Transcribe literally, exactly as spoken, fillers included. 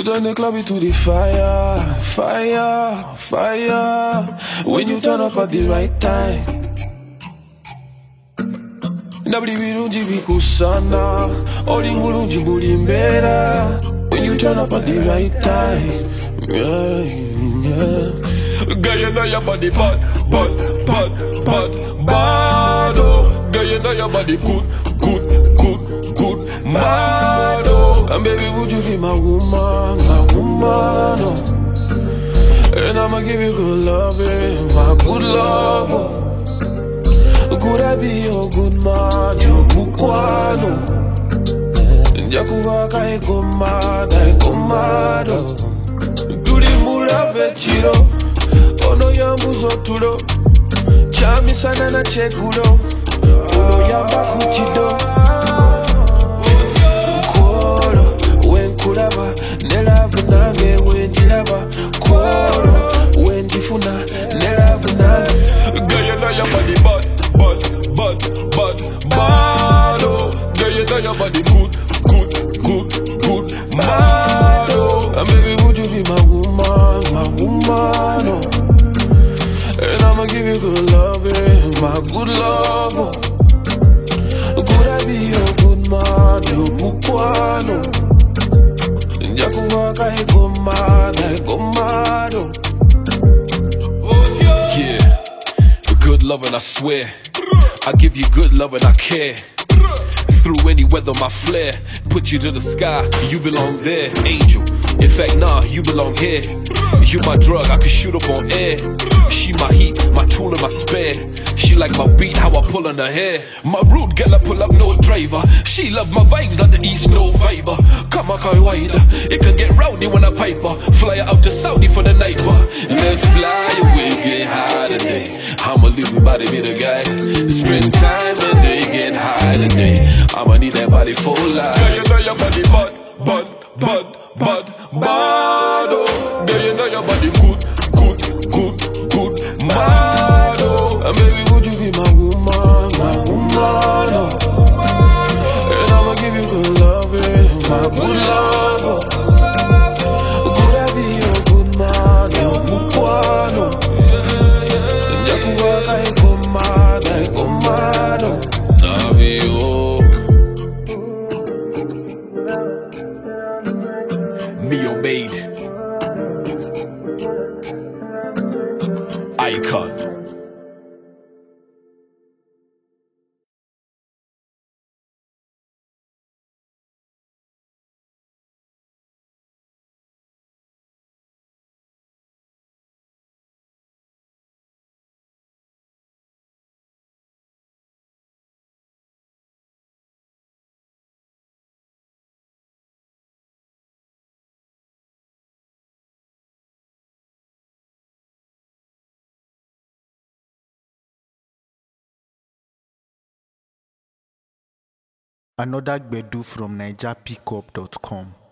turn the club into the fire, fire, fire. When you turn up at the right time. Nabli birungi bikusana, oli mulungi buli mbeera. When you turn up at the right time, yeah, yeah. Girl, you know your body bad, bad, bad, bad, bad, oh. Girl, you know your body good, good, good, good, mad, oh. And baby, would you be my woman, my woman, oh. And I'ma give you good loving, my good love, oh. Could I be your good man, your bukwano? Njakuwaka eko mad, eko mad, oh. Tuli mula vechiro, ono yambuzo tulo. Chami sana na chekulo, ono yamba kuchido. Koro, wenkulaba, nelavu nange wenjilaba. Koro, wendifuna, nelavu nange. Girl, you know your body bad, bad, bad, bad, bad, oh. Girl, you know your body good, good, good, good, mad, oh. And baby, would you be my woman, my woman, oh. And I'ma give you good loving, my good love, oh. Could I be your good man, your bukwano? Njakuwaka eko mad, eko mad, oh. Yeah, good loving, I swear. I give you good loving, I care. Through any weather, my flair. Put you to the sky, you belong there. Angel, in fact, nah, you belong here. You my drug, I can shoot up on air. She my heat, my tool and my spare. She like my beat, how I pull on her hair. My rude girl, I pull up, no driver. She love my vibes on the east, no fiber. Come on, call wider. It can get rowdy when I pipe her. Fly her out to Saudi for the night, but let's fly away, get high today. I'ma leave my body be the guy. Spend time when they get high today. I'ma need that body for life. Girl, you know your body bad, bad, bad, bad, bad, oh. Girl, you know your body good, good, good, good, mad, oh. And baby, would you be my woman, my woman, oh. And I'ma give you good loving, my good love, oh. Could I be your good man, your bukwano? Njakuwaka eko mad, eko mad, oh. Nabi, oh. Be obeyed. Icon. Another Gbedu from Niger Pickup dot com.